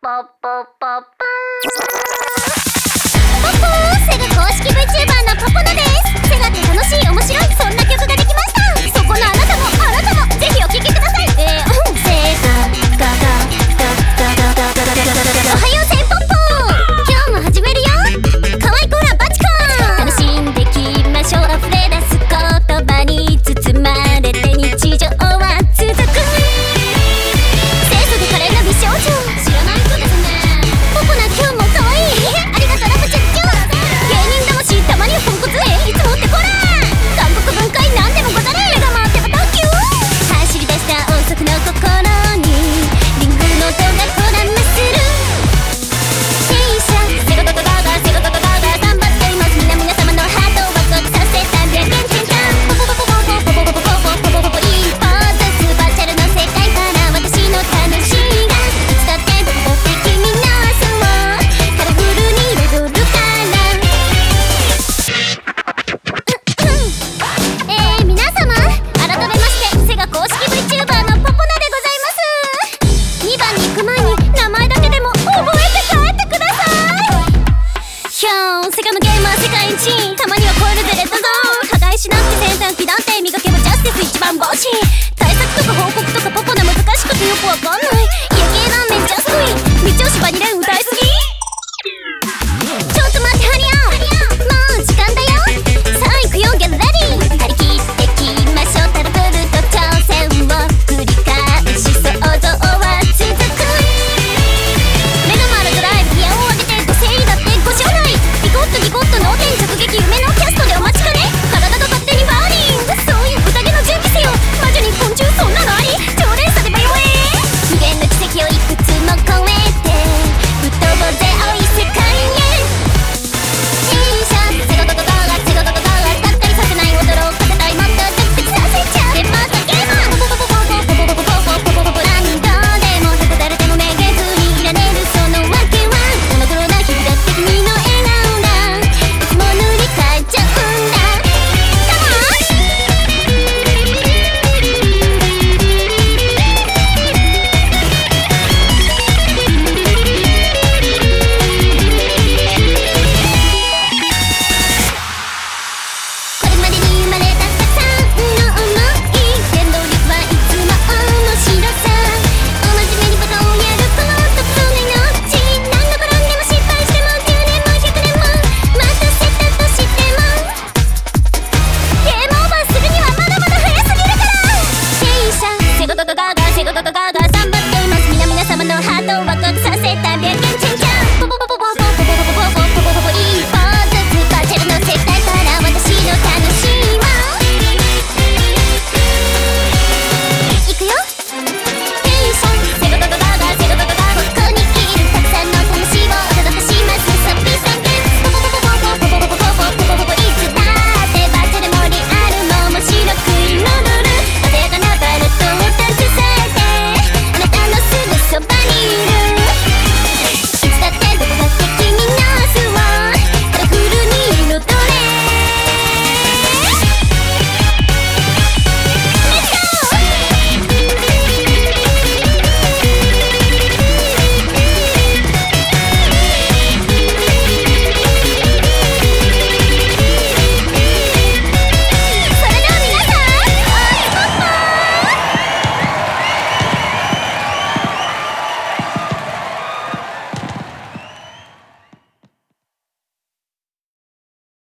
ポッポッポッポポッポー、セガ公式 VTuber のポポナです。セガって楽しい、面白い、そんな曲ができました。そこのあなたもぜひお聴きください。セガガガおはようセンポッポー、今日も始めるよ。かわいこらバチコン、楽しんできましょう。溢れ出す言葉に包まれて日常は続く。清楚で可憐な美少女、知らない人ですね。ポポナ今日もかわいい。ありがとうラブチュッチュ。芸人魂たまにはポンコツ。いつもってこら韓国文化なんでもござれ。目が回ってバタキュー、走り出した音速の心にリングの音がこだまする。戦車セゴゴゴゴーゴー、セゴゴゴゴーゴー、頑張っています。皆様のハートをワクワクさせたんで元気だ。ポポポポポポポポポポポポポポポ、一歩ずつバーチャルの世界から私の楽しみがいつだってポポポって君の明日をカラフルに彩るから。皆様改めましてセガ公式 VTuber のポポナでございます。2番に行く前に名前だけでも覚えて帰ってください。ひょーん、セガのゲーマー世界一、たまには超えるぜレッドゾーン。破壊しなくて先端機だって磨けばジャスティス一番星。対策とか報告とかポポナ難しくてよくわかんない。家系ラーメンジャストウィン、道押しバニレン歌いすぎ。ちょっと待ってハニャン、もう時間だよ。さあ行くよ、ゲッレディー。張り切ってきましょう。タルブルと挑戦を繰り返し想像は続く。目の前のドライブギアを上げてご整理だってご支払い。ギコッとギコッと脳天直撃、夢のキャストでお待ちかね。体が勝手にバーニング、そういう宴の準備せよ。魔女日本中そんなのあり、常連さでバイオエー。無限の奇跡をいくつも超えて吹っ飛ぼうぜ青い世界へ。戦車セゴゴゴゴーゴー、セゴゴゴゴーゴー、がっかりさせない、驚かせたい、もっとドキドキさせちゃう。でまたゲーマーポポポポポポポポポポポポポポ、何度でもへこたれてもめげずにいられるそのわけは、モノクロな日々だって君の笑顔がいつも塗り替えちゃうんだ。カモンこれまでに生まれたたくさんの想い、原動力はいつも面白さ。お真面目にバカをやるこの特殊な命、何度転んでも失敗しても10年も100年も待たせたとしてもゲームオーバーするにはまだまだ早すぎるから。戦車セゴゴゴゴーゴー、セゴゴゴゴーゴー、頑張っています。皆様のハートをワクワクさせたビアゲンチェンジ。